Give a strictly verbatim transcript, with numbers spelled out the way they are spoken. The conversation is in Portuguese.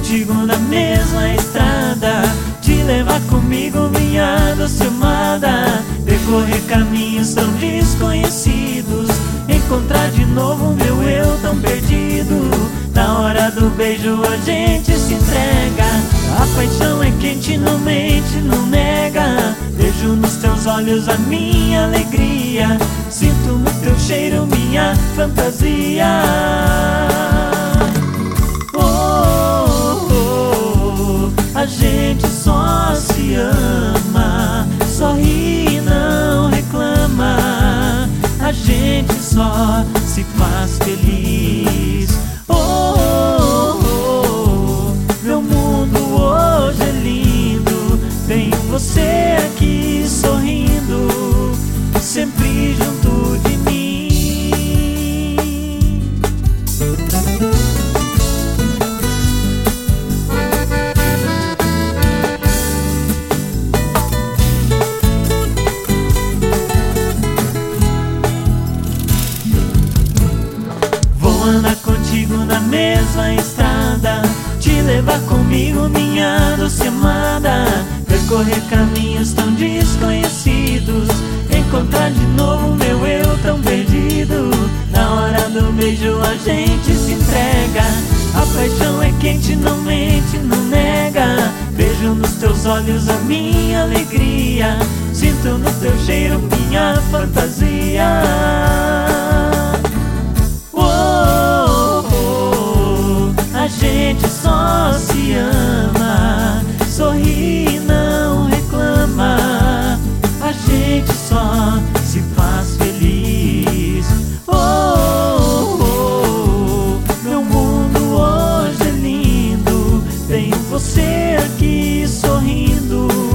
contigo na mesma estrada, te levar comigo, minha doce amada, percorrer caminhos tão desconhecidos, encontrar de novo meu eu tão perdido. Na hora do beijo a gente se entrega, a paixão é quente, não mente, não nega. Vejo nos teus olhos a minha alegria, sinto no teu cheiro minha fantasia. Oh, oh, oh, a gente só se ama, sorri e não reclama, a gente só se faz feliz. Oh, oh, oh, meu mundo hoje é lindo, tem você aqui sorrindo, sempre junto de mim. Vou andar contigo na mesma estrada, te levar comigo, minha doce amada, percorrer caminhos tão desconhecidos, encontrar de novo meu eu tão perdido. Na hora do beijo a gente se entrega, a paixão é quente, não mente, não nega. Vejo nos teus olhos a minha alegria, sinto no teu cheiro minha fantasia. Oh, oh, oh, a gente só se ama, sorri e não reclama, a gente só se faz feliz. Oh, oh, oh, meu mundo hoje é lindo, tenho você aqui sorrindo,